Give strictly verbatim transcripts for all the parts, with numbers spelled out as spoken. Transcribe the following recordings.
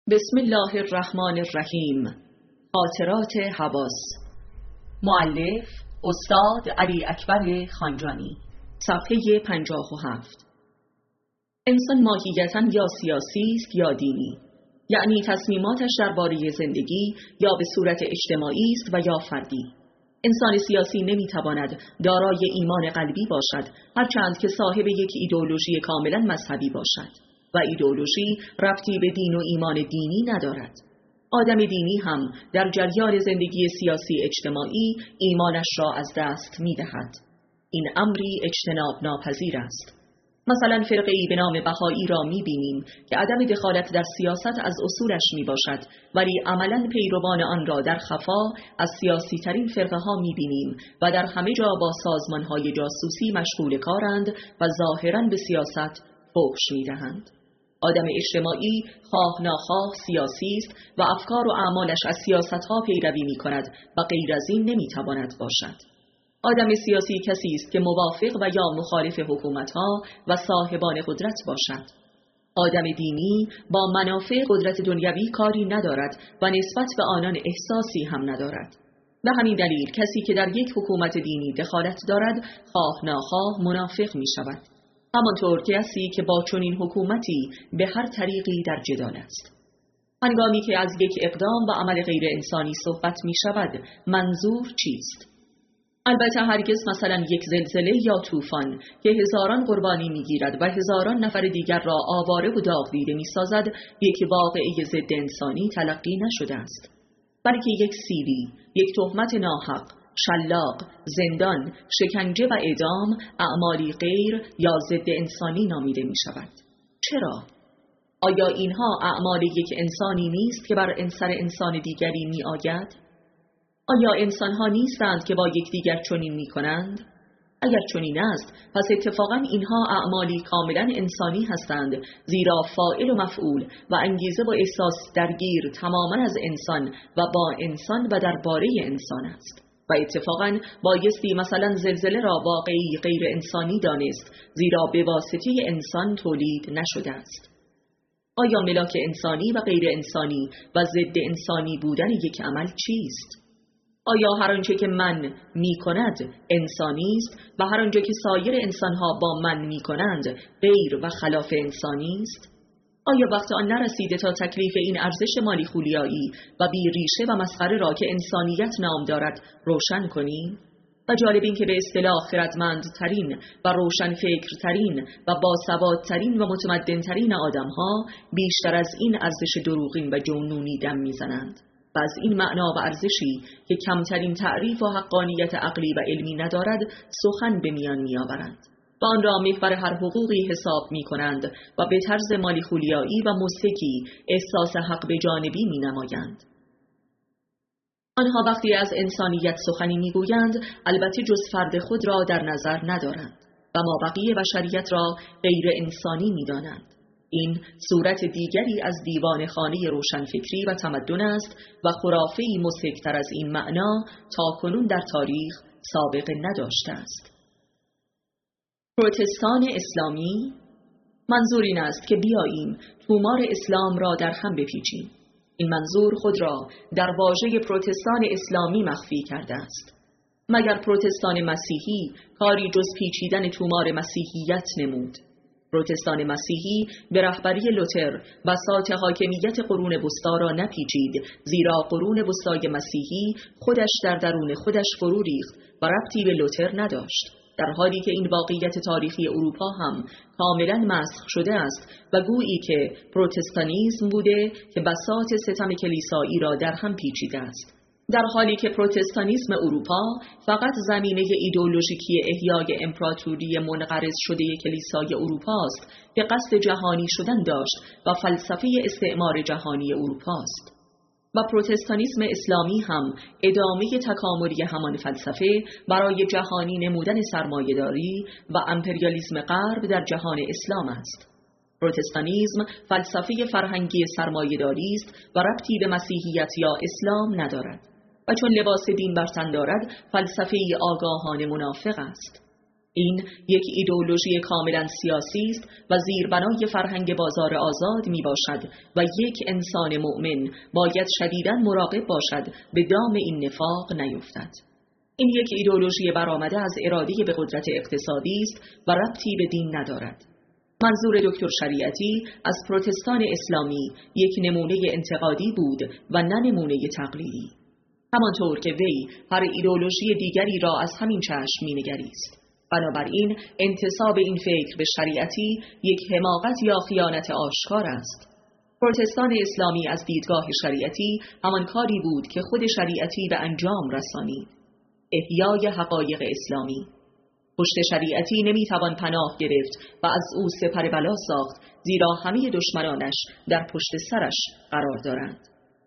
بسم الله الرحمن الرحیم. خاطرات حواس. مؤلف استاد علی اکبر خانجانی. صفحه پنجاه و هفت. انسان ماهیتاً یا سیاسی است یا دینی، یعنی تصمیماتش درباره زندگی یا به صورت اجتماعی است و یا فردی. انسان سیاسی نمیتواند دارای ایمان قلبی باشد هرچند که صاحب یک ایدئولوژی کاملا مذهبی باشد و ایدئولوژی ربطی به دین و ایمان دینی ندارد. آدم دینی هم در جریان زندگی سیاسی اجتماعی ایمانش را از دست می‌دهد. این امری اجتناب ناپذیر است. مثلا فرقه‌ای به نام بهایی را می‌بینیم که عدم دخالت در سیاست از اصولش میباشد، ولی عملاً پیروان آن را در خفا از سیاسی ترین فرقه‌ها می‌بینیم و در همه جا با سازمان‌های جاسوسی مشغول کارند و ظاهراً به سیاست فحش می‌دهند. آدم اجتماعی خواه ناخواه سیاسی است و افکار و اعمالش از سیاست‌ها پیروی می‌کند و غیر از این نمی‌تواند باشد. آدم سیاسی کسی است که موافق و یا مخالف حکومت‌ها و صاحبان قدرت باشد. آدم دینی با منافع قدرت دنیوی کاری ندارد و نسبت به آنان احساسی هم ندارد. به همین دلیل کسی که در یک حکومت دینی دخالت دارد خواه ناخواه منافق می‌شود، همانطور که کسی که با چنین حکومتی به هر طریقی در جدال است. هنگامی که از یک اقدام و عمل غیر انسانی صحبت می شود، منظور چیست؟ البته هرگز مثلا یک زلزله یا طوفان که هزاران قربانی می گیرد و هزاران نفر دیگر را آواره و داغ دیده می سازد یک واقعه ضد انسانی تلقی نشده است، بلکه یک سیلی، یک تهمت ناحق، شلاق، زندان، شکنجه و اعدام اعمالی غیر یا ضد انسانی نامیده می شود. چرا؟ آیا اینها اعمال یک انسانی نیست که بر انسان انسان دیگری می آید؟ آیا انسانها نیستند که با یکدیگر چنین می کنند؟ اگر چنین است، پس اتفاقا اینها اعمالی کاملا انسانی هستند، زیرا فاعل و مفعول و انگیزه و احساس درگیر تماما از انسان و با انسان و درباره انسان است. و اتفاقاً بایستی مثلا زلزله را واقعی غیر انسانی دانست، زیرا به واسطه انسان تولید نشده است. آیا ملاک انسانی و غیر انسانی و ضد انسانی بودن یک عمل چیست؟ آیا هر آنچه که من می کند انسانی است و هر آنچه که سایر انسانها با من می کنند غیر و خلاف انسانی است؟ آیا وقت آن نرسیده تا تکلیف این ارزش مالی خولیایی و بی ریشه و مسخره را که انسانیت نام دارد روشن کنیم؟ و جالب این که به اصطلاح خردمندترین و روشن فکرترین و باسوادترین و متمدنترین آدمها بیشتر از این ارزش دروغین و جنونی دم میزنند و از این معنا و ارزشی که کمترین تعریف و حقانیت عقلی و علمی ندارد سخن به میان میآورند و آن را محور هر حقوقی حساب می کنند و به طرز مالی خولیایی و مضحکی احساس حق به جانبی می نمایند. آنها وقتی از انسانیت سخنی می گویند البته جز فرد خود را در نظر ندارند و مابقی بشریت را غیر انسانی می دانند. این صورت دیگری از دیوان خانه روشنفکری و تمدن است و خرافه‌ای مضحک‌تر از این معنا تا کنون در تاریخ سابقه نداشته است. پروتستان اسلامی. منظور این است که بیاییم تومار اسلام را در هم بپیچیم. این منظور خود را در واژه پروتستان اسلامی مخفی کرده است. مگر پروتستان مسیحی کاری جز پیچیدن تومار مسیحیت نمود؟ پروتستان مسیحی به رهبری لوتر بساط حاکمیت قرون وسطا را نپیچید، زیرا قرون وسطای مسیحی خودش در درون خودش فرو ریخت و ربطی به لوتر نداشت، در حالی که این واقعیت تاریخی اروپا هم کاملا مسخ شده است و گویی که پروتستانیسم بوده که بساط ستم کلیسایی را در هم پیچیده است، در حالی که پروتستانیسم اروپا فقط زمینه ایدئولوژیکی احیای امپراتوری منقرض شده کلیسای اروپا است که قصد جهانی شدن داشت و فلسفه استعمار جهانی اروپا است. و پروتستانیسم اسلامی هم ادامه تکاملی همان فلسفه برای جهانی نمودن سرمایه‌داری و امپریالیسم غرب در جهان اسلام است. پروتستانیسم فلسفه فرهنگی سرمایه‌داری است و ربطی به مسیحیت یا اسلام ندارد و چون لباس دین بر تن دارد فلسفه آگاهانه منافق است. این یک ایدئولوژی کاملا سیاسی است و زیربنای فرهنگ بازار آزاد می باشد و یک انسان مؤمن باید شدیداً مراقب باشد به دام این نفاق نیفتد. این یک ایدئولوژی برآمده از اراده به قدرت اقتصادی است و ربطی به دین ندارد. منظور دکتر شریعتی از پروتستان اسلامی یک نمونه انتقادی بود و نه نمونه تقلیدی. همانطور که وی هر ایدئولوژی دیگری را از همین چشم می‌نگریست. بنابراین انتساب این فکر به شریعتی یک حماقت یا خیانت آشکار است. پروتستان اسلامی از دیدگاه شریعتی همان کاری بود که خود شریعتی به انجام رسانید: احیای حقایق اسلامی. پشت شریعتی نمیتوان پناه گرفت و از او سپر بلا ساخت، زیرا همه دشمنانش در پشت سرش قرار دارند.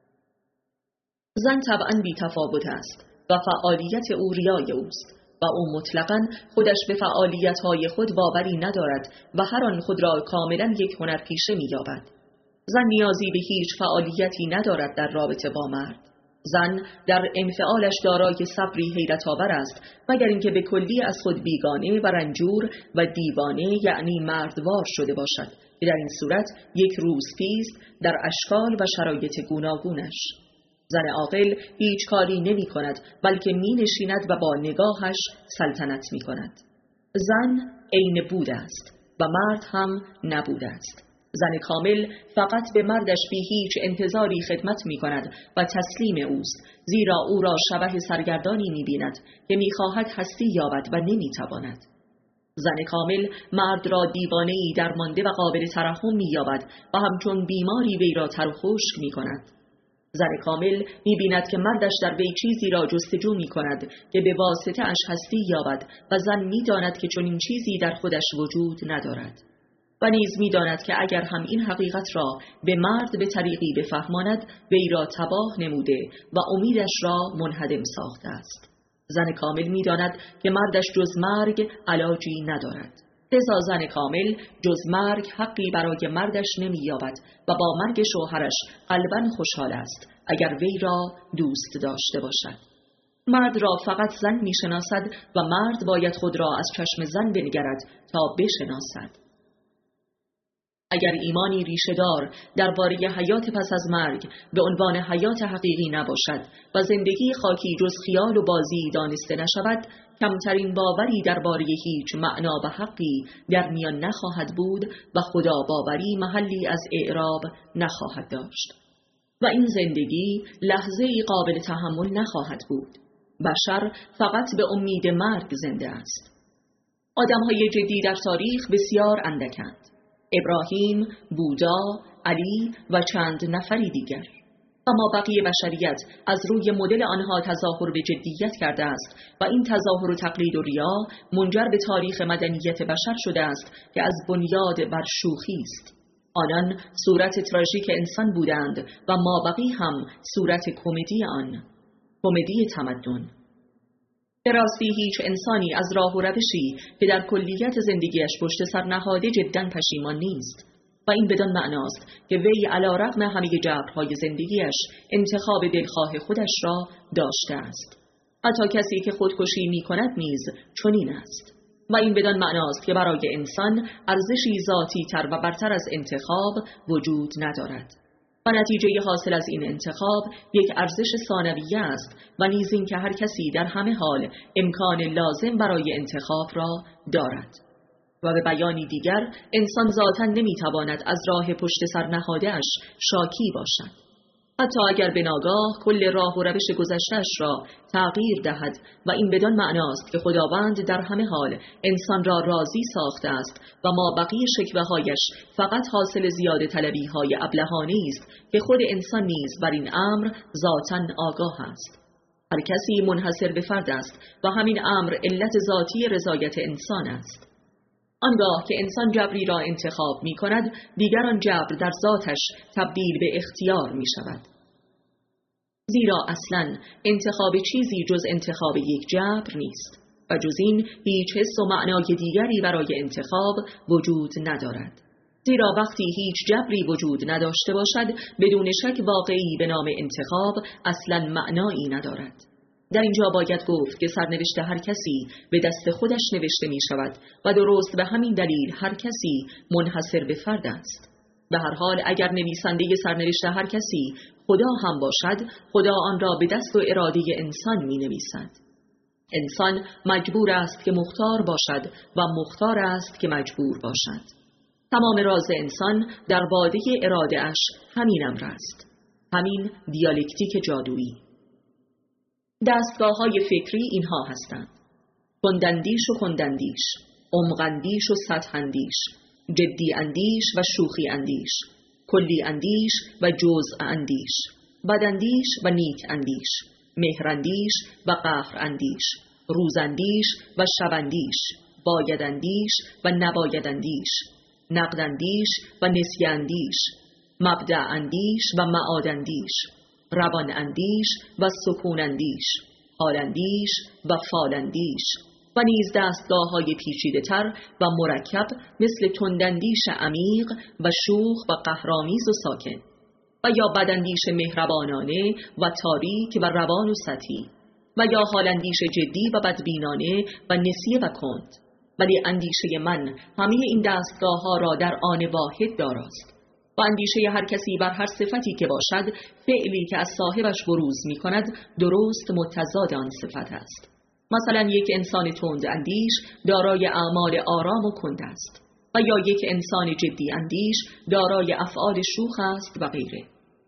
زن طبعاً بی تفاوت است و فعالیت او ریای اوست و او مطلقاً خودش به فعالیت‌های خود باوری ندارد و هر آن خود را کاملاً یک هنرپیشه می‌یابد. زن نیازی به هیچ فعالیتی ندارد در رابطه با مرد. زن در انفعالش دارای صبری حیرت‌آور است، مگر اینکه به کلی از خود بیگانه و رنجور و دیوانه یعنی مردوار شده باشد که در این صورت یک روسپیست در اشکال و شرایط گوناگونش. زن عاقل هیچ کاری نمی کند بلکه می نشیند و با نگاهش سلطنت می کند. زن عین بود است و مرد هم نبود است. زن کامل فقط به مردش بی هیچ انتظاری خدمت می کند و تسلیم اوست، زیرا او را شبح سرگردانی می بیند که می خواهد هستی یابد و نمی تواند. زن کامل مرد را دیوانه‌ای درمانده و قابل ترحم می یابد و همچون بیماری وی را تر و خشک می کند. زن کامل می بیند که مردش در وی چیزی را جستجو می کند که به واسطه اش هستی یابد و زن می داند که چنین چیزی در خودش وجود ندارد. و نیز می داند که اگر هم این حقیقت را به مرد به طریقی بفهماند وی را تباه نموده و امیدش را منهدم ساخته است. زن کامل می داند که مردش جز مرگ علاجی ندارد. لذا زن کامل جز مرگ حقی برای مردش نمی یابد و با مرگ شوهرش قلباً خوشحال است اگر وی را دوست داشته باشد. مرد را فقط زن می شناسد و مرد باید خود را از چشم زن بنگرد تا بشناسد. اگر ایمانی ریشه‌دار درباره حیات پس از مرگ به عنوان حیات حقیقی نباشد و زندگی خاکی جز خیال و بازی دانسته نشود، کمترین باوری درباره هیچ معنا و حقی در میان نخواهد بود و خدا باوری محلی از اعراب نخواهد داشت. و این زندگی لحظه‌ای قابل تحمل نخواهد بود. بشر فقط به امید مرگ زنده است. آدم‌های جدی در تاریخ بسیار اندکند: ابراهیم، بودا، علی و چند نفری دیگر. اما بقیه بشریت از روی مدل آنها تظاهر به جدیت کرده است و این تظاهر و تقلید و ریا منجر به تاریخ مدنیت بشر شده است که از بنیاد بر شوخی است. آنان صورت تراژیک انسان بودند و مابقی هم صورت کمدی آن، کمدی تمدن. به راستی هیچ انسانی از راه و روشی که در کلیت زندگیش پشت سر نهاده جداً پشیمان نیست و این بدان معناست که وی علی رغم همه جبرهای زندگیش انتخاب دلخواه خودش را داشته است. حتی کسی که خودکشی می کند نیز چنین است. و این بدان معناست که برای انسان ارزشی ذاتی تر و برتر از انتخاب وجود ندارد. و نتیجه حاصل از این انتخاب یک ارزش ثانویه است و نیز این که هر کسی در همه حال امکان لازم برای انتخاب را دارد. و به بیانی دیگر انسان ذاتاً نمیتواند از راه پشت سر نهاده‌اش شاکی باشد. حتی اگر به ناگاه کل راه و روش گذشته‌اش را تغییر دهد و این بدان معناست که خداوند در همه حال انسان را راضی ساخته است و ما بقیه شکوه‌هایش فقط حاصل زیاده طلبی‌های ابلهانه‌ای است که خود انسان نیز بر این امر ذاتاً آگاه است. هر کسی منحصر به فرد است و همین امر علت ذاتی رضایت انسان است. آنگاه که انسان جبری را انتخاب می کند، دیگر آن جبر در ذاتش تبدیل به اختیار می شود. زیرا اصلاً انتخاب چیزی جز انتخاب یک جبر نیست و جز این هیچ حس و معنای دیگری برای انتخاب وجود ندارد. زیرا وقتی هیچ جبری وجود نداشته باشد، بدون شک واقعی به نام انتخاب اصلاً معنایی ندارد. در اینجا باید گفت که سرنوشت هر کسی به دست خودش نوشته می شود و درست به همین دلیل هر کسی منحصر به فرد است. به هر حال اگر نویسنده سرنوشت هر کسی خدا هم باشد، خدا آن را به دست و اراده انسان می نویسد. انسان مجبور است که مختار باشد و مختار است که مجبور باشد. تمام راز انسان در باده اراده اش همین امر است. همین دیالکتیک جادویی. دستگاه های فکری اینها هستند: کندندیش و کندندیش، عمقندیش و سطح اندیش، جدی اندیش و شوخی اندیش، کلی اندیش و جزء اندیش، بداندیش و نیک اندیش، مهراندیش و قهر اندیش، روزاندیش و شباندیش، بایداندیش و نبایداندیش، نقداندیش و نسیه اندیش، مبدأ اندیش و معاد اندیش، روان اندیش و سکون اندیش، حال اندیش و فال اندیش، و نیز دستگاه های پیچیده تر و مرکب مثل تنداندیش عمیق و شوخ و قهرامیز و ساکن، و یا بداندیش مهربانانه و تاریک و روان و سطحی، و یا حالاندیش جدی و بدبینانه و نسیه و کند. ولی اندیشه من همه این دستگاه ها را در آن واحد داراست و اندیشه هر کسی بر هر صفتی که باشد، فعلی که از صاحبش بروز می کند درست متضاد آن صفت است. مثلا یک انسان تند اندیش دارای اعمال آرام و کند است و یا یک انسان جدی اندیش دارای افعال شوخ است و غیره.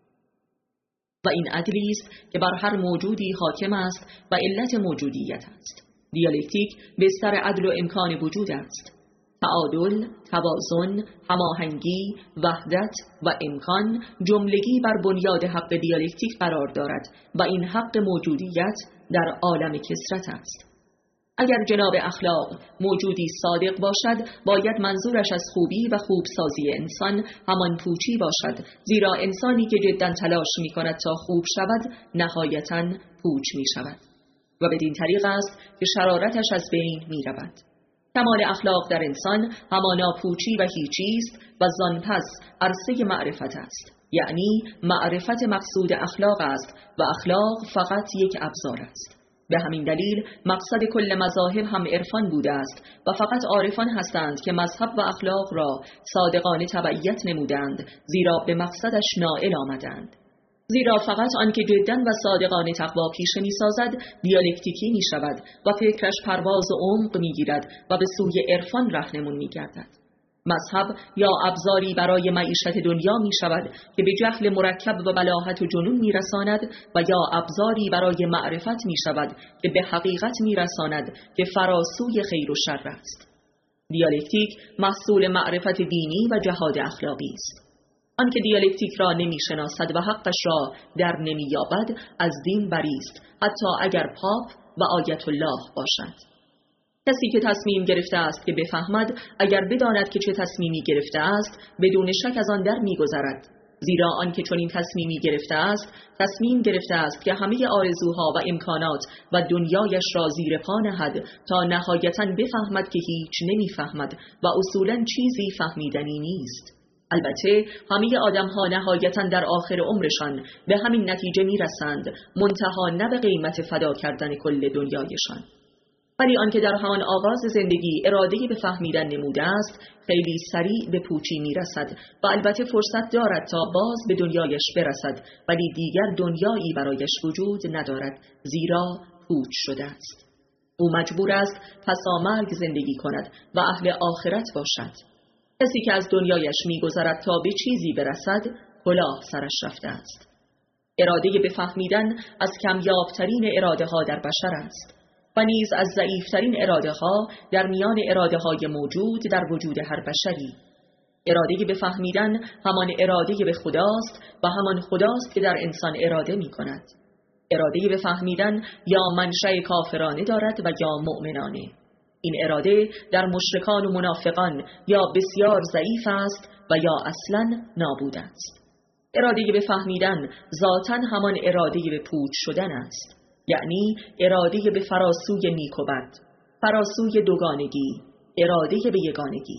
و این عدلی است که بر هر موجودی حاکم است و علت موجودیت است. دیالکتیک بستر عدل و امکان وجود است. تعادل، توازن، هماهنگی، وحدت و امکان جملگی بر بنیاد حق دیالکتیک قرار دارد و این حق موجودیت در عالم کثرت است. اگر جناب اخلاق موجودی صادق باشد، باید منظورش از خوبی و خوبسازی انسان همان پوچی باشد، زیرا انسانی که جدا تلاش می کند تا خوب شود نهایتاً پوچ می شود و بدین طریق است که شرارتش از بین می رود. کمال اخلاق در انسان همانا پوچی و هیچی است و زان پس عرصه معرفت است، یعنی معرفت مقصود اخلاق است و اخلاق فقط یک ابزار است. به همین دلیل مقصد کل مذاهب هم عرفان بوده است و فقط عارفان هستند که مذهب و اخلاق را صادقانه تبعیت نمودند، زیرا به مقصدش نائل آمدند. زیرا فقط آن که جدا و صادقانه تقوا پیشه می سازد دیالکتیکی می شود و فکرش پرواز و عمق می گیرد و به سوی عرفان رهنمون می گردد. مذهب یا ابزاری برای معیشت دنیا می شود که به جهل مرکب و بلاهت و جنون می رساند و یا ابزاری برای معرفت می شود که به حقیقت می رساند که فراسوی خیر و شر است. دیالکتیک محصول معرفت دینی و جهاد اخلاقی است. آنکه دیالکتیک را نمی شناسد و حقش را در نمی یابد از دین بری است، حتی اگر پاپ و آیت الله باشد. کسی که تصمیم گرفته است که بفهمد، اگر بداند که چه تصمیمی گرفته است بدون شک از آن در می گذرد، زیرا آنکه چنین تصمیمی گرفته است تصمیم گرفته است که همه آرزوها و امکانات و دنیایش را زیر پا نهد تا نهایتاً بفهمد که هیچ نمیفهمد و اصولاً چیزی فهمیدنی نیست. البته همه آدم‌ها نهایتاً در آخر عمرشان به همین نتیجه می‌رسند، منتها نه به قیمت فدا کردن کل دنیایشان. ولی آنکه در همان آغاز زندگی اراده‌ای به فهمیدن نموده است، خیلی سریع به پوچی می‌رسد و البته فرصت دارد تا باز به دنیایش برسد، ولی دیگر دنیایی برایش وجود ندارد، زیرا پوچ شده است. او مجبور است پسامرگ زندگی کند و اهل آخرت باشد. کسی که از دنیایش می‌گذرد تا به چیزی برسد، کلاه سرش رفته است. اراده به فهمیدن از کمیابترین اراده ها در بشر است و نیز از ضعیفترین اراده ها در میان اراده های موجود در وجود هر بشری. اراده به فهمیدن همان اراده به خداست و همان خداست که در انسان اراده می کند. اراده به فهمیدن یا منشأ کافرانه دارد و یا مؤمنانه. این اراده در مشرکان و منافقان یا بسیار ضعیف است و یا اصلاً نابود است. اراده به فهمیدن ذاتاً همان اراده به پوچ شدن است، یعنی اراده به فراسوی نیک و بد، فراسوی دوگانگی، اراده به یگانگی.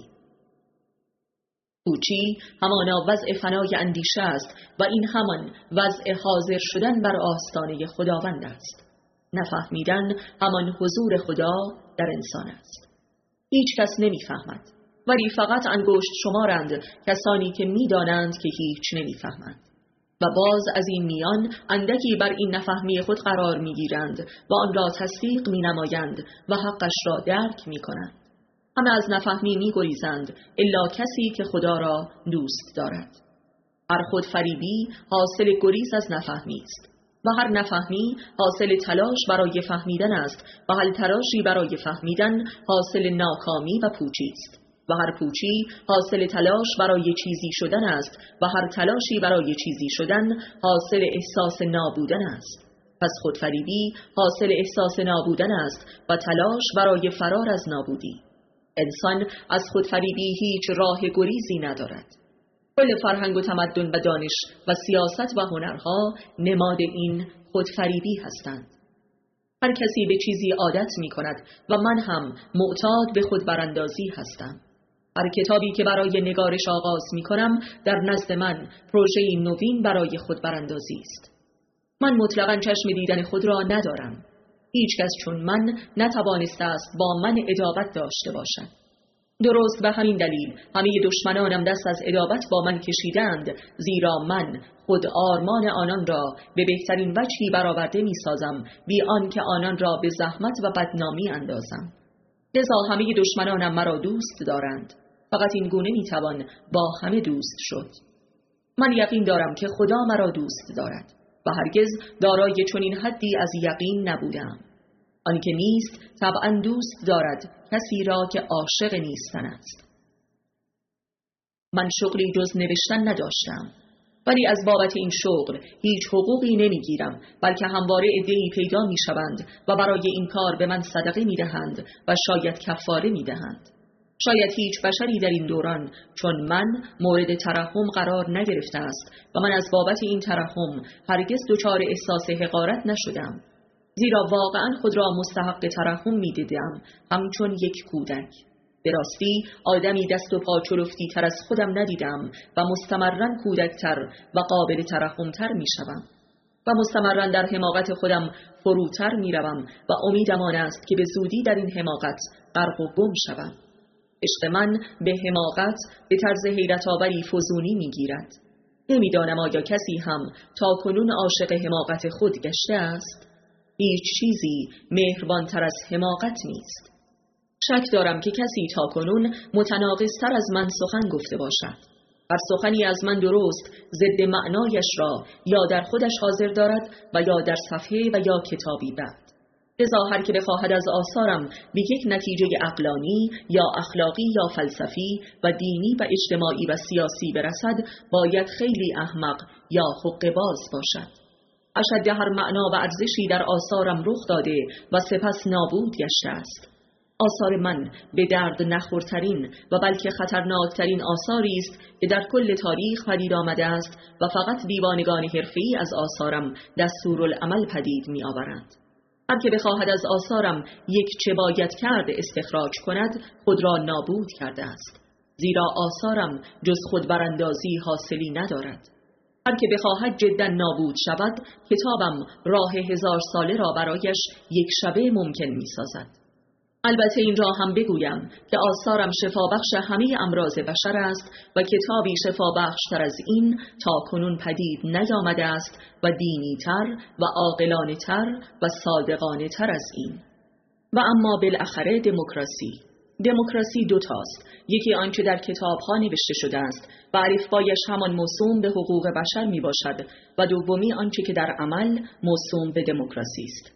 پوچی همانا وضع فنای اندیشه است و این همان وضع حاضر شدن بر آستانه خداوند است. نفهمیدن همان حضور خدا در انسان است. هیچ کس نمیفهمد، ولی فقط انگشت شمارند کسانی که میدانند که هیچ نمیفهمند. و باز از این میان اندکی بر این نفهمی خود قرار میگیرند و آن را تصدیق مینمایند و حقش را درک میکنند. همه از نفهمی میگریزند الا کسی که خدا را دوست دارد. هر خودفریبی حاصل گریز از نفهمی است و هر نفهمی حاصل تلاش برای فهمیدن است و هر تلاشی برای فهمیدن حاصل ناکامی و پوچی است و هر پوچی حاصل تلاش برای چیزی شدن است و هر تلاشی برای چیزی شدن حاصل احساس نابودن است. پس خودفریبی حاصل احساس نابودن است و تلاش برای فرار از نابودی. انسان از خودفریبی هیچ راه گریزی ندارد. کل فرهنگ و تمدن و دانش و سیاست و هنرها نماد این خودفریبی هستند. هر کسی به چیزی عادت می کند و من هم معتاد به خود براندازی هستم. هر کتابی که برای نگارش آغاز می کنم در نزد من پروژه‌ای نوین برای خود براندازی است. من مطلقاً چشم دیدن خود را ندارم. هیچ کس چون من نتوانسته است با من عداوت داشته باشد. درست به همین دلیل همه دشمنانم دست از عداوت با من کشیدند، زیرا من خود آرمان آنان را به بهترین وجهی برآورده می سازم بی آنکه آنان را به زحمت و بدنامی اندازم. لذا همه دشمنانم مرا دوست دارند. فقط این گونه می توان با همه دوست شد. من یقین دارم که خدا مرا دوست دارد و هرگز دارای چنین حدی از یقین نبودم. آنکه نیست طبعا دوست دارد کسی را که عاشق نیستن است. من شغلی جز نوشتن نداشتم، ولی از بابت این شغل هیچ حقوقی نمیگیرم، بلکه همواره عده‌ای پیدا میشوند و برای این کار به من صدقه میدهند و شاید کفاره میدهند. شاید هیچ بشری در این دوران چون من مورد ترحم قرار نگرفته است و من از بابت این ترحم هرگز دچار احساس حقارت نشدم، زیرا واقعا خود را مستحق ترحم می دیدم، همچون یک کودک. به راستی آدمی دست و پا چلفتی تر از خودم ندیدم و مستمرن کودکتر و قابل ترحمتر می شوم و مستمرن در حماقت خودم فروتر می روم و امیدم آن است که به زودی در این حماقت غرق و گم شوم. عشق من به حماقت به طرز حیرت آوری فزونی می گیرد. نمیدانم آیا کسی هم تا کنون عاشق حماقت خود گشته است؟ هیچ چیزی مهربانتر از حماقت نیست. شک دارم که کسی تا کنون متناقض‌تر از من سخن گفته باشد. هر سخنی از من درست ضد معنایش را یا در خودش حاضر دارد و یا در صفحه و یا کتابی بعد. لذا هر که بخواهد از آثارم به یک نتیجه عقلانی یا اخلاقی یا فلسفی و دینی و اجتماعی و سیاسی برسد، باید خیلی احمق یا حقه‌باز باشد. اشد هر معنا و ارزشی در آثارم رخ داده و سپس نابود گشته است. آثار من به درد نخورترین و بلکه خطرناکترین آثاری است که در کل تاریخ پدید آمده است و فقط دیوانگان حرفه‌ای از آثارم دستورالعمل پدید می آورند. هر که بخواهد از آثارم یک چه باید کرد استخراج کند، خود را نابود کرده است، زیرا آثارم جز خود براندازی حاصلی ندارد. هر که بخواهد جدا نابود شود، کتابم راه هزار ساله را برایش یک شبه ممکن می سازد. البته این را هم بگویم که آثارم شفابخش همه امراض بشر است و کتابی شفابخشتر از این تا کنون پدید نیامده است و دینی تر و عاقلانه تر و صادقانه تر از این. و اما بالاخره دموکراسی. دموکراسی دو تاست. یکی آنچه در کتاب‌ها نوشته شده است و الفبایش همان موسوم به حقوق بشر می باشد و دومی آنچه که در عمل موسوم به دموکراسی است.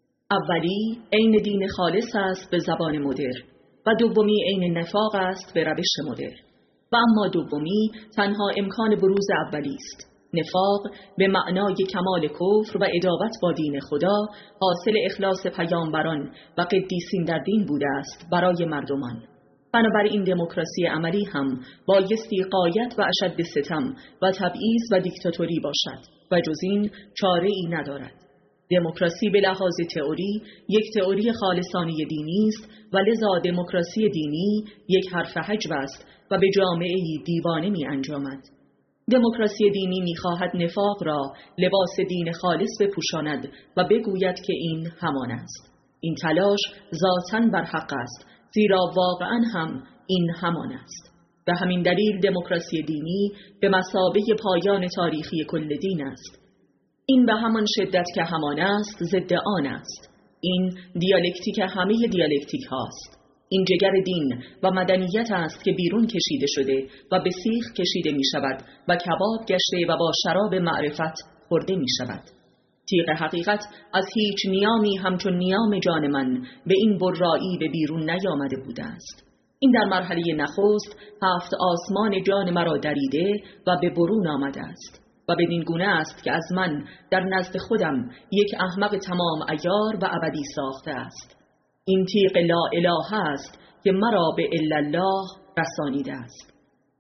اولی عین دین خالص است به زبان مدرن و دومی عین نفاق است به روش مدرن. و اما دومی تنها امکان بروز اولی است. نفاق به معنای کمال کفر و عداوت با دین خدا، حاصل اخلاص پیامبران و قدیسین در دین بوده است برای مردمان. بنابراین دموکراسی عملی هم بایستی غایت و اشد ستم و تبعیض و دیکتاتوری باشد و جز این چاره ای ندارد. دموکراسی به لحاظ تئوری یک تئوری خالصانه دینی است و لذا دموکراسی دینی یک حرف حجو است و به جامعه‌ای دیوانه می انجامد. دموکراسی دینی می‌خواهد نفاق را لباس دین خالص بپوشاند و بگوید که این همان است. این تلاش ذاتاً بر حق است، زیرا واقعاً هم این همان است. به همین دلیل دموکراسی دینی به مثابه پایان تاریخی کل دین است. این به همان شدت که همان است ضد آن است. این دیالکتیک همه دیالکتیک هاست. این جگر دین و مدنیت است که بیرون کشیده شده و به سیخ کشیده می شود و کباب گشته و با شراب معرفت خورده می شود. تیغ حقیقت از هیچ نیامی همچون نیام جان من به این برایی به بیرون نیامده بوده است. این در مرحله نخست هفت آسمان جان مرا دریده و به برون آمده است و بدین گونه است که از من در نزد خودم یک احمق تمام عیار و ابدی ساخته است. این تیغ لا اله است که مرا به الا الله رسانیده است.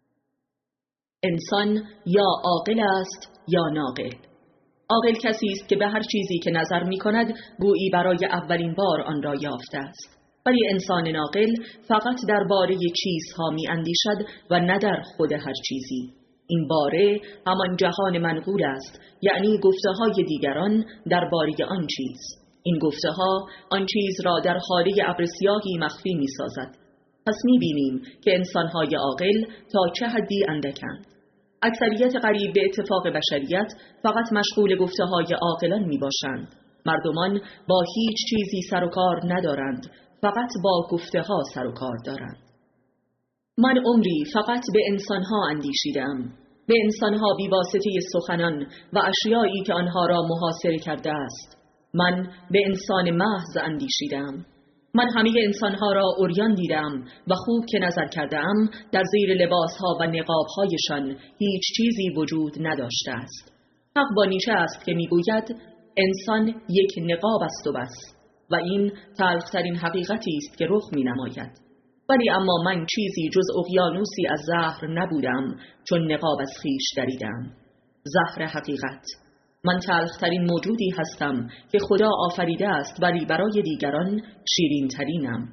انسان یا عاقل است یا ناقل. عاقل کسی است که به هر چیزی که نظر می کند گویی برای اولین بار آن را یافته است. ولی انسان ناقل فقط درباره چیزها می اندیشد و نه در خود هر چیزی. این باره همان جهان منقول است، یعنی گفته های دیگران درباره آن چیز. این گفته ها آن چیز را در حاله ابر سیاهی مخفی می سازد. پس می بینیم که انسان های عاقل تا چه حدی اندکند. اکثریت قریب به اتفاق بشریت فقط مشغول گفته های عاقلان می باشند. مردمان با هیچ چیزی سر و کار ندارند، فقط با گفته ها سر و کار دارند. من عمری فقط به انسانها اندیشیدم، به انسانها بی واسطه سخنان و اشیایی که آنها را محاصره کرده است. من به انسان محض اندیشیدم. من همه انسانها را عریان دیدم و خوب که نظر کردم در زیر لباسها و نقابهایشان هیچ چیزی وجود نداشته است. حق با نیچه است که میگوید انسان یک نقاب است و بس، و این تلخترین حقیقتی است که رخ می نماید. ولی اما من چیزی جز اقیانوسی از زهر نبودم چون نقاب از خیش دریدم. زهر حقیقت. من تلخترین موجودی هستم که خدا آفریده است، ولی برای دیگران شیرین ترینم.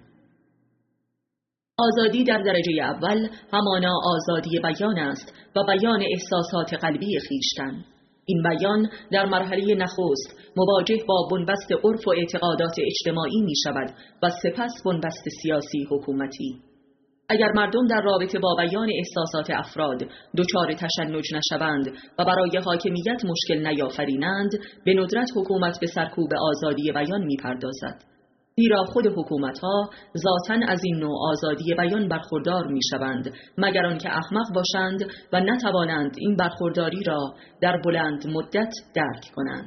آزادی در درجه اول همانا آزادی بیان است و بیان احساسات قلبی خیشتن. این بیان در مرحله نخست مواجه با بنبست عرف و اعتقادات اجتماعی می شود و سپس بنبست سیاسی حکومتی. اگر مردم در رابطه با بیان احساسات افراد دچار تشنج نشوند و برای حاکمیت مشکل نیافرینند، به ندرت حکومت به سرکوب آزادی بیان می پردازد. زیرا خود حکومت‌ها ذاتاً از این نوع آزادی بیان برخوردار می‌شوند، مگر آنکه احمق باشند و نتوانند این برخورداری را در بلند مدت درک کنند.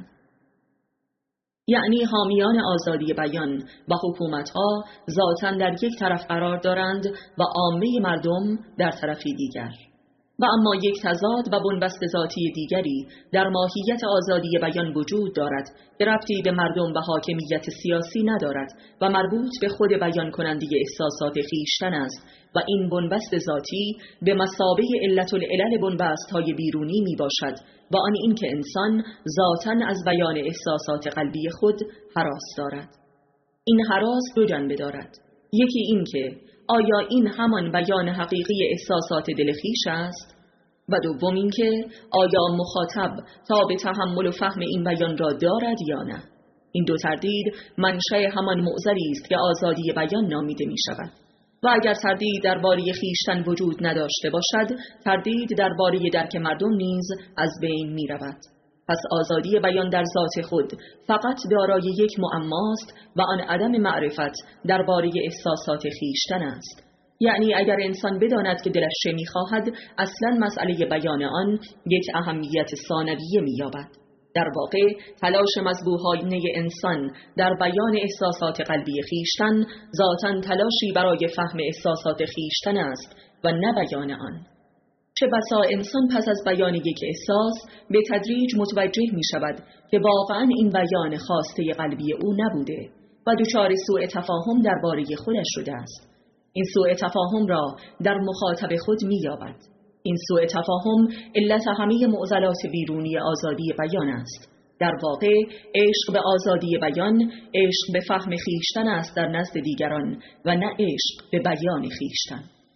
یعنی حامیان آزادی بیان و حکومت‌ها ذاتاً در یک طرف قرار دارند و عامه مردم در طرفی دیگر. و اما یک تضاد و بنبست ذاتی دیگری در ماهیت آزادی بیان وجود دارد که ربطی به مردم و حاکمیت سیاسی ندارد و مربوط به خود بیان کننده احساسات خیشتن است و این بنبست ذاتی به مثابه علت العلل بنبست های بیرونی می باشد و آن این که انسان ذاتاً از بیان احساسات قلبی خود هراس دارد. این هراس دو جنبه دارد. یکی این که آیا این همان بیان حقیقی احساسات دل خویش است؟ و دوم این که آیا مخاطب تا به تحمل و فهم این بیان را دارد یا نه؟ این دو تردید منشأ همان معضلی است که آزادی بیان نامیده می شود. و اگر تردید درباره خویشتن وجود نداشته باشد، تردید درباره درک مردم نیز از بین می رود. پس آزادی بیان در ذات خود فقط دارای یک معماست و آن عدم معرفت درباره احساسات خویشتن است. یعنی اگر انسان بداند که دلش چه می‌خواهد، اصلاً مسئله بیان آن یک اهمیت ثانویه می‌یابد. در واقع تلاش مذبوحانه انسان در بیان احساسات قلبی خویشتن ذاتاً تلاشی برای فهم احساسات خویشتن است و نه بیان آن. چه بسا انسان پس از بیان یک احساس به تدریج متوجه می شود که واقعاً این بیان خواسته قلبی او نبوده و دچار سوء تفاهم درباره خودش شده است. این سوء تفاهم را در مخاطب خود می یابد. این سوء تفاهم علت همه معضلات بیرونی آزادی بیان است. در واقع عشق به آزادی بیان عشق به فهم خویشتن است در نزد دیگران و نه عشق به بیان خویشتن.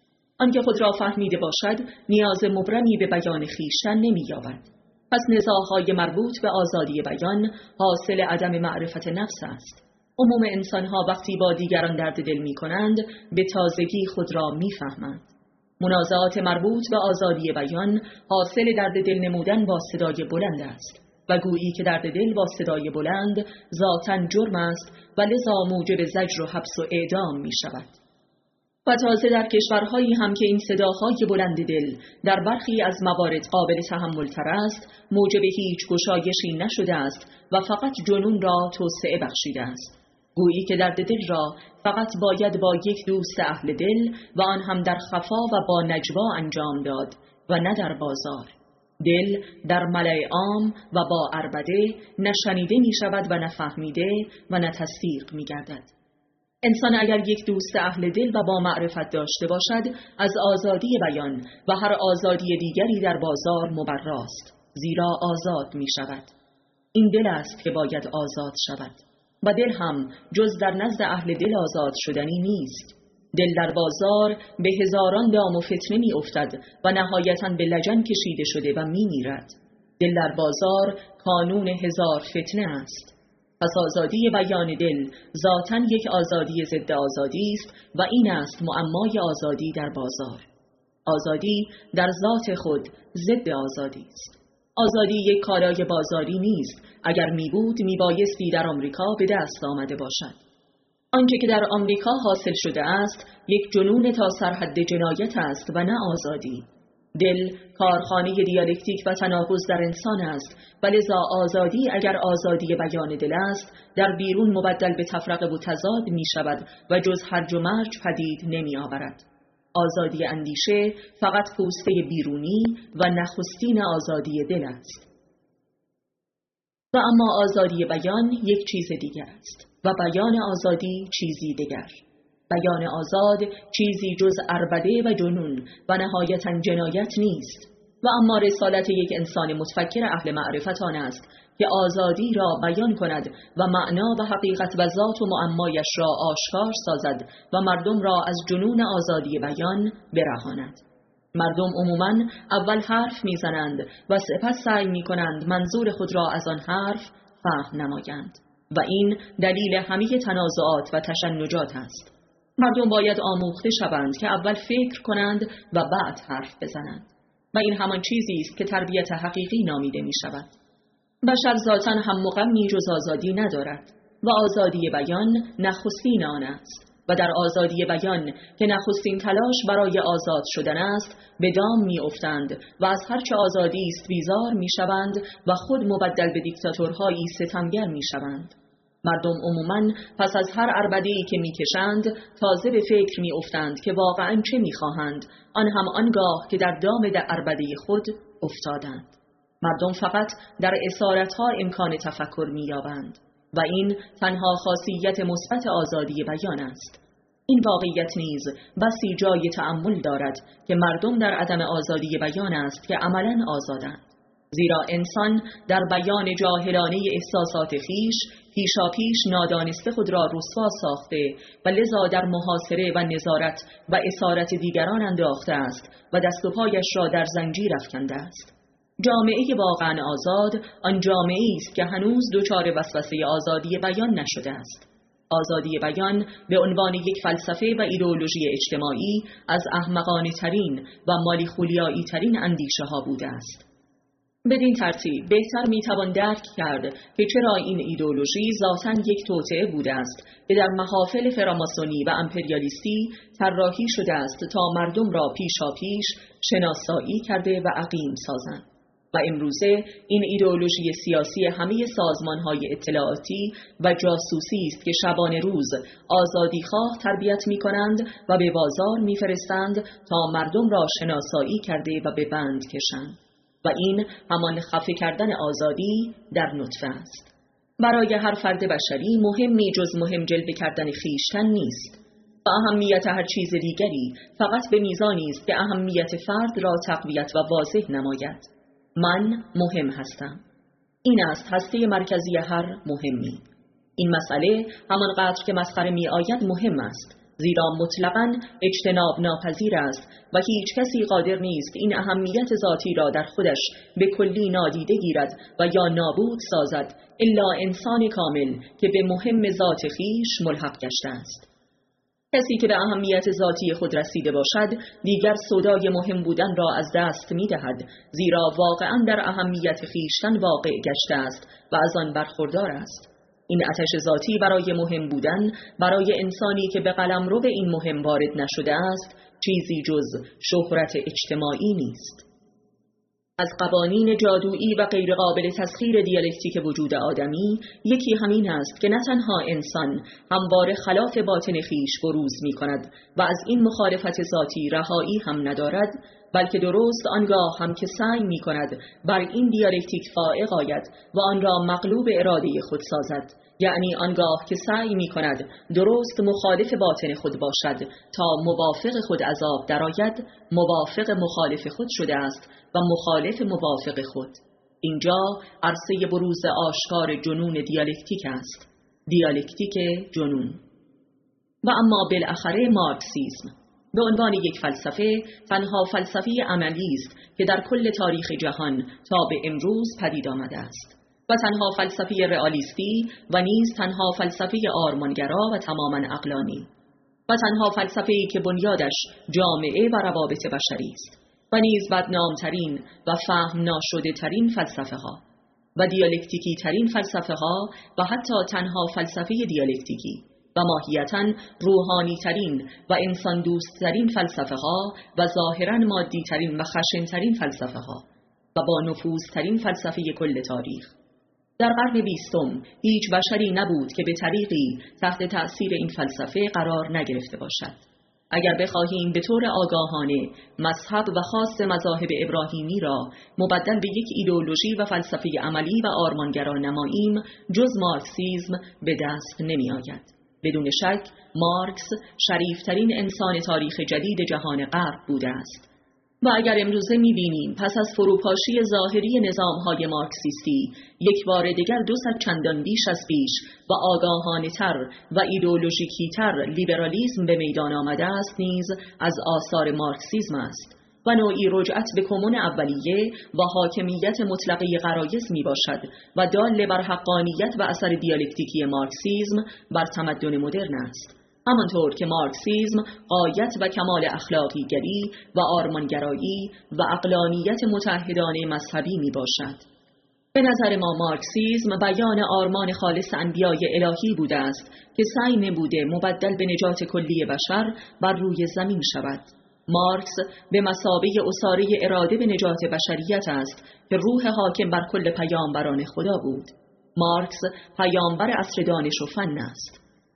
آنکه خود را فهمیده باشد نیاز مبرمی به بیان خویشتن نمی‌یابد. پس نزاع‌های مربوط به آزادی بیان حاصل عدم معرفت نفس است. عموم انسان‌ها وقتی با دیگران درد دل می‌کنند به تازگی خود را می‌فهمند. منازعات مربوط به آزادی بیان حاصل درد دل نمودن با صدای بلند است و گویی که درد دل با صدای بلند ذاتاً جرم است و لذا موجب زجر و حبس و اعدام می‌شود. و تازه در کشورهایی هم که این صداهای بلند دل در برخی از موارد قابل تحمل تر است، موجب هیچ گشایشی نشده است و فقط جنون را توسعه بخشیده است. گویی که درد دل را فقط باید با یک دوست اهل دل و آن هم در خفا و با نجوا انجام داد و نه در بازار. دل در ملأ عام و با عربده نشنیده می شود و نفهمیده و نه تصدیق می گردد. انسان اگر یک دوست اهل دل و با معرفت داشته باشد از آزادی بیان و هر آزادی دیگری در بازار مبراست، زیرا آزاد می شود. این دل است که باید آزاد شود و دل هم جز در نزد اهل دل آزاد شدنی نیست. دل در بازار به هزاران دام و فتنه می افتد و نهایتاً به لجن کشیده شده و می میرد. دل در بازار کانون هزار فتنه است. پس آزادی بیان دل ذاتاً یک آزادی ضد آزادی است و این است معمای آزادی در بازار. آزادی در ذات خود ضد آزادی است. آزادی یک کالای بازاری نیست. اگر می بود می بایستی در آمریکا به دست آمده باشد. آنچه که در آمریکا حاصل شده است یک جنون تا سرحد جنایت است و نه آزادی. دل کارخانه دیالکتیک و تناقض در انسان است و لذا آزادی اگر آزادی بیان دل است در بیرون مبدل به تفرقه و تضاد می شود و جز هرج و مرج پدید نمی آورد. آزادی اندیشه فقط پوسته بیرونی و نخستین آزادی دل است. و اما آزادی بیان یک چیز دیگر است و بیان آزادی چیزی دیگر. بیان آزاد چیزی جز عربده و جنون و نهایتاً جنایت نیست و اما رسالت یک انسان متفکر اهل معرفت آن است که آزادی را بیان کند و معنا و حقیقت و ذات و معمایش را آشکار سازد و مردم را از جنون آزادی بیان برهاند. مردم عموماً اول حرف میزنند و سپس سعی میکنند منظور خود را از آن حرف فهم نمایند و این دلیل همه تنازعات و تشنجات است. مردم باید آموخته شوند که اول فکر کنند و بعد حرف بزنند و این همان چیزی است که تربیت حقیقی نامیده می شود. بشر ذاتاً هم مقامی جز آزادی ندارد و آزادی بیان نخستین آن است و در آزادی بیان که نخستین تلاش برای آزاد شدن است به دام می افتند و از هرچه آزادی است بیزار می شوند و خود مبدل به دیکتاتورهایی ستمگر می شوند. مردم عموماً پس از هر عربده‌ای که می‌کشند تازه به فکر می‌افتند که واقعاً چه می‌خواهند، آن هم آنگاه که در دام در عربده خود افتادند. مردم فقط در اسارت‌ها امکان تفکر می‌یابند و این تنها خاصیت مثبت آزادی بیان است. این واقعیت نیز بسی جای تأمل دارد که مردم در عدم آزادی بیان است که عملاً آزادند. زیرا انسان در بیان جاهلانه احساسات خیش پیشا پیش نادانسته خود را رسوا ساخته و لذا در محاصره و نظارت و اسارت دیگران انداخته است و دست و پایش را در زنجیر افکنده است. جامعه واقعا آزاد آن جامعه‌ای است که هنوز دچار وسوسه آزادی بیان نشده است. آزادی بیان به عنوان یک فلسفه و ایدئولوژی اجتماعی از احمقانه ترین و مالی خولیایی ترین اندیشه ها بوده است. بدین ترتیب بهتر میتوان درک کرد که چرا این ایدئولوژی ذاتاً یک توطئه بوده است که در محافل فراماسونی و امپریالیستی طراحی شده است تا مردم را پیشا پیش شناسایی کرده و عقیم سازند. و امروزه این ایدئولوژی سیاسی همه سازمان‌های اطلاعاتی و جاسوسی است که شبانه روز آزادیخواه تربیت می‌کنند و به بازار می‌فرستند تا مردم را شناسایی کرده و به بند کشند. و این همان خفه کردن آزادی در نطفه است. برای هر فرد بشری مهمی جز مهم جلوه کردن خویشتن نیست و اهمیت هر چیز دیگری فقط به میزانی است که اهمیت فرد را تقویت و واضح نماید. من مهم هستم. این است هسته مرکزی هر مهمی. این مسئله همانقدر که مسخره می آید مهم است، زیرا مطلقاً اجتناب ناپذیر است و هیچ کسی قادر نیست این اهمیت ذاتی را در خودش به کلی نادیده گیرد و یا نابود سازد الا انسان کامل که به مهم ذات خویش ملحق گشته است. کسی که به اهمیت ذاتی خود رسیده باشد دیگر سودای مهم بودن را از دست می دهد، زیرا واقعاً در اهمیت خویشتن واقع گشته است و از آن برخوردار است. این آتش ذاتی برای مهم بودن برای انسانی که به قلمرو این مهم وارد نشده است چیزی جز شهرت اجتماعی نیست. از قوانین جادویی و غیر قابل تسخیر دیالکتیک وجود آدمی یکی همین است که نه تنها انسان همواره خلاف باطن خویش بروز می کند و از این مخالفت ذاتی رهایی هم ندارد، بلکه درست آنگاه هم که سعی می کند بر این دیالکتیک فائق آید و آن را مغلوب اراده خود سازد، یعنی آنگاه که سعی می کند درست مخالف باطن خود باشد تا موافق خود عذاب درآید، موافق مخالف خود شده است و مخالف موافق خود. اینجا عرصه بروز آشکار جنون دیالکتیک است، دیالکتیک جنون. و اما بالاخره مارکسیسم به عنوان یک فلسفه تنها فلسفه عملی است که در کل تاریخ جهان تا به امروز پدید آمده است و تنها فلسفه رئالیستی و نیز تنها فلسفه آرمانگرا و تماما عقلانی و تنها فلسفه‌ای که بنیادش جامعه و روابط بشری است و نیز بدنامترین و فهم ناشده ترین فلسفه ها و دیالکتیکی ترین فلسفه ها و حتی تنها فلسفه دیالکتیکی و ماهیتاً روحانی ترین و انسان دوست ترین فلسفه ها و ظاهراً مادی ترین و خشن ترین فلسفه ها و با نفوذ ترین فلسفه کل تاریخ. در قرن بیستم هیچ بشری نبود که به طریقی تحت تأثیر این فلسفه قرار نگرفته باشد. اگر بخواهیم به طور آگاهانه مذهب و خاص مذاهب ابراهیمی را مبدل به یک ایدئولوژی و فلسفه عملی و آرمانگرا نماییم، جز مارکسیسم به دست نمی آید. بدون شک مارکس شریفترین انسان تاریخ جدید جهان غرب بوده است. و اگر امروزه می‌بینیم پس از فروپاشی ظاهری نظام‌های مارکسیستی یک بار دیگر دو صد چندان بیش از پیش و آگاهانه‌تر و ایدئولوژیکی‌تر لیبرالیسم به میدان آمده است، نیز از آثار مارکسیسم است و نوعی رجعت به کمون اولیه و حاکمیت مطلقه غرایز می باشد و دال بر حقانیت و اثر دیالکتیکی مارکسیسم بر تمدن مدرن است. همانطور که مارکسیسم غایت و کمال اخلاقی گری و آرمانگرایی و عقلانیت متحدانه مذهبی می باشد. به نظر ما مارکسیسم بیان آرمان خالص انبیای الهی بوده است که سعی نموده مبدل به نجات کلی بشر بر روی زمین شود. مارکس به مثابه اساره اراده به نجات بشریت است که روح حاکم بر کل پیامبران خدا بود. مارکس پیامبر عصر دانش و فن است.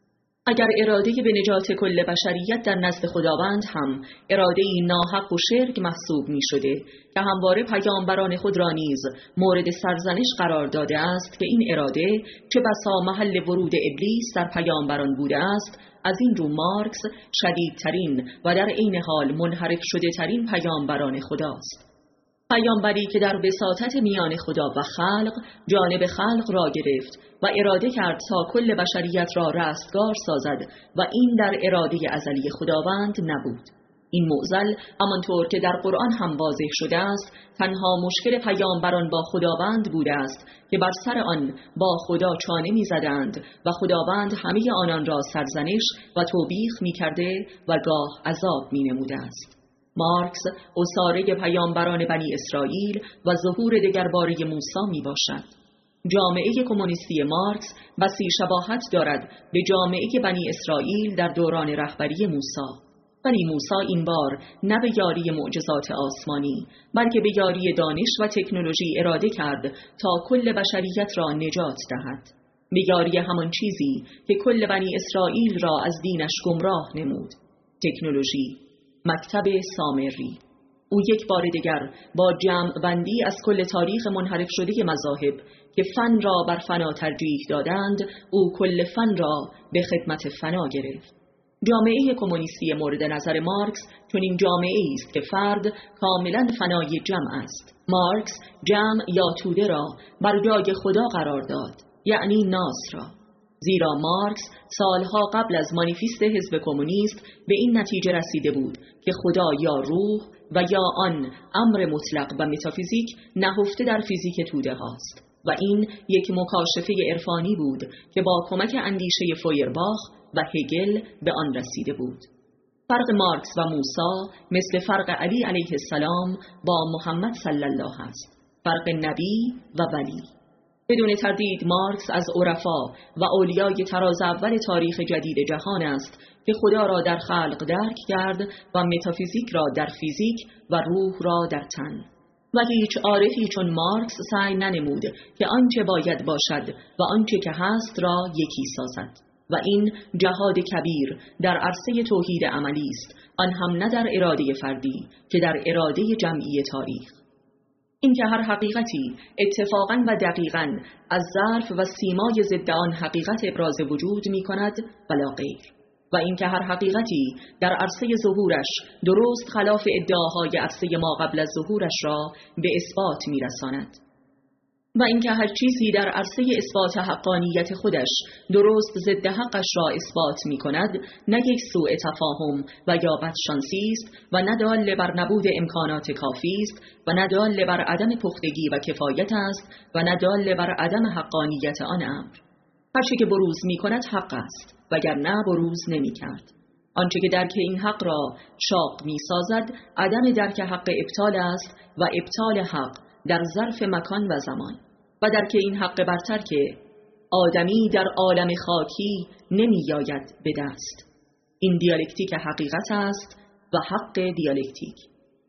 اگر اراده به نجات کل بشریت در نزد خداوند هم اراده‌ای ناحق و شرک محسوب می شده که همواره پیامبران خود را نیز مورد سرزنش قرار داده است که این اراده چه بسا محل ورود ابلیس در پیامبران بوده است، از این رو مارکس شدیدترین و در عین حال منحرف شده ترین پیامبران خداست. پیامبری که در وساطت میان خدا و خلق جانب خلق را گرفت و اراده کرد تا کل بشریت را رستگار سازد و این در اراده ازلی خداوند نبود. این معضل همانطور که در قرآن هم واضح شده است تنها مشکل پیامبران با خداوند بوده است که بر سر آن با خدا چانه می زدند و خداوند همه آنان را سرزنش و توبیخ می کرده و گاه عذاب می نموده است. مارکس اساره پیامبران بنی اسرائیل و ظهور دگرباره موسی می باشد. جامعه کمونیستی مارکس بسی شباهت دارد به جامعه بنی اسرائیل در دوران رهبری موسی. ولی موسی این بار نه به یاری معجزات آسمانی بلکه به یاری دانش و تکنولوژی اراده کرد تا کل بشریت را نجات دهد، به یاری همان چیزی که کل بنی اسرائیل را از دینش گمراه نمود، تکنولوژی، مکتب سامری. او یک بار دیگر با جمع بندی از کل تاریخ منحرف شده مذاهب که فن را بر فنا ترجیح دادند، او کل فن را به خدمت فنا گرفت. جامعه کمونیستی مورد نظر مارکس چون این جامعه است که فرد کاملا فنای جمع است. مارکس جمع یا توده را بر جای خدا قرار داد، یعنی ناس را. زیرا مارکس سالها قبل از مانیفست حزب کمونیست به این نتیجه رسیده بود که خدا یا روح و یا آن امر مطلق و متافیزیک نهفته در فیزیک توده هاست و این یک مکاشفه عرفانی بود که با کمک اندیشه فویرباخ و هگل به آن رسیده بود. فرق مارکس و موسی مثل فرق علی علیه السلام با محمد صلی الله است، فرق نبی و ولی. بدون تردید مارکس از عرفا و اولیای تراز اول تاریخ جدید جهان است که خدا را در خلق درک کرد و متافیزیک را در فیزیک و روح را در تن. و هیچ عارفی چون مارکس سعی ننمود که آنچه باید باشد و آنچه که هست را یکی سازد. و این جهاد کبیر در عرصه توحید عملی است، آن هم نه در اراده فردی که در اراده جمعی تاریخ. اینکه هر حقیقتی اتفاقاً و دقیقاً از ظرف و سیمای ضد آن حقیقت ابراز وجود می کند ولا غیر، و اینکه هر حقیقتی در عرصه ظهورش درست خلاف ادعاهای عرصه ما قبل از ظهورش را به اثبات می رساند، و اینکه هر چیزی در عرصه اثبات حقانیت خودش درست ضد حقش را اثبات می کند نه یک سوء تفاهم و یا بدشانسی است و نه دال بر نبود امکانات کافی است و نه دال بر عدم پختگی و کفایت است و نه دال بر عدم حقانیت آن امر. هر چه که بروز می کند حق است وگرنه بروز نمی کرد. آنچه که درک این حق را شاق می سازد عدم درک حق ابطال است و ابطال حق در ظرف مکان و زمان، و درک این حق برتر که آدمی در عالم خاکی نمی آید به دست. این دیالکتیک حقیقت است و حق دیالکتیک.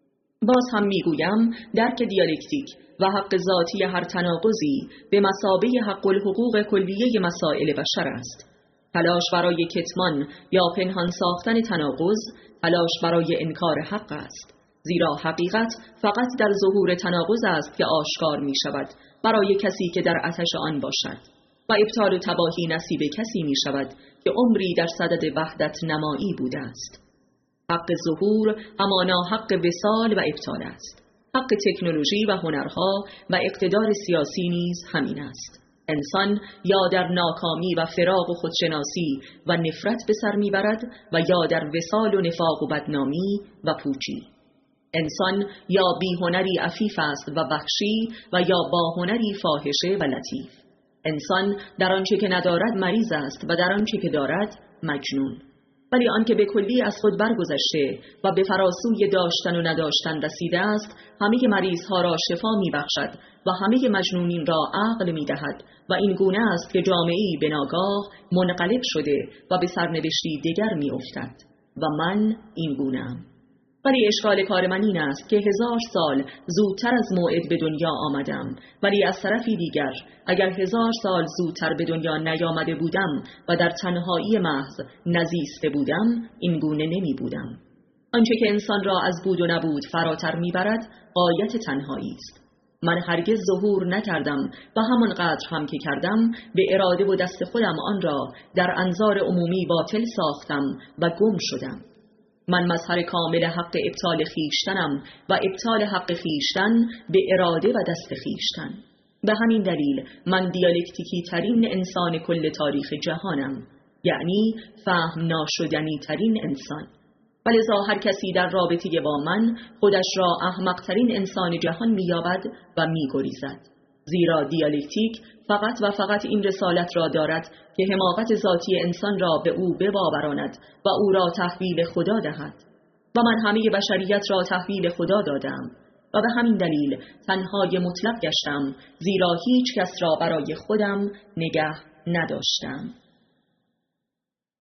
باز هم می گویم درک دیالکتیک و حق ذاتی هر تناقضی به مثابه حق الحقوق کلیه مسائل بشر است. تلاش برای کتمان یا پنهان ساختن تناقض تلاش برای انکار حق است، زیرا حقیقت فقط در ظهور تناقض است که آشکار می شود برای کسی که در آتش آن باشد، و ابطال و تباهی نصیب کسی می شود که عمری در صدد وحدت نمایی بوده است. حق ظهور همانا حق وصال و ابطال است. حق تکنولوژی و هنرها و اقتدار سیاسی نیز همین است. انسان یا در ناکامی و فراق و خودشناسی و نفرت به سر میبرد و یا در وصال و نفاق و بدنامی و پوچی. انسان یا بی هنری عفیف است و وحشی و یا با هنری فاحشه و لطیف. انسان در آنچه که ندارد مریض است و در آنچه که دارد مجنون. ولی آنکه به کلی از خود برگذشته و به فراسوی داشتن و نداشتن رسیده است همه مریضها را شفا می بخشد و همه مجنونین را عقل می دهد و این گونه است که جامعه‌ای به ناگاه منقلب شده و به سرنوشتی دیگر می افتد و من این گونه‌ام. ولی اشکال کار من این است که هزار سال زودتر از موعد به دنیا آمدم، ولی از طرفی دیگر اگر هزار سال زودتر به دنیا نیامده بودم و در تنهایی محض نزیسته بودم این گونه نمی بودم. آنچه که انسان را از بود و نبود فراتر می برد غایت تنهایی است. من هرگز ظهور نکردم و همانقدر هم که کردم به اراده و دست خودم آن را در انظار عمومی باطل ساختم و گم شدم. من مظهر کامل حق ابطال خیشتنم و ابطال حق خیشتن به اراده و دست خیشتن. به همین دلیل من دیالکتیکی ترین انسان کل تاریخ جهانم، یعنی فهم ناشدنی ترین انسان. ولذا هر کسی در رابطه با من خودش را احمق ترین انسان جهان می‌یابد و می‌گریزد، زیرا دیالکتیک فقط و فقط این رسالت را دارد که حماقت ذاتی انسان را به او بباوراند و او را تحویل خدا دهد، و من همه بشریت را تحویل خدا دادم و به همین دلیل تنهای مطلق گشتم، زیرا هیچ کس را برای خودم نگه نداشتم.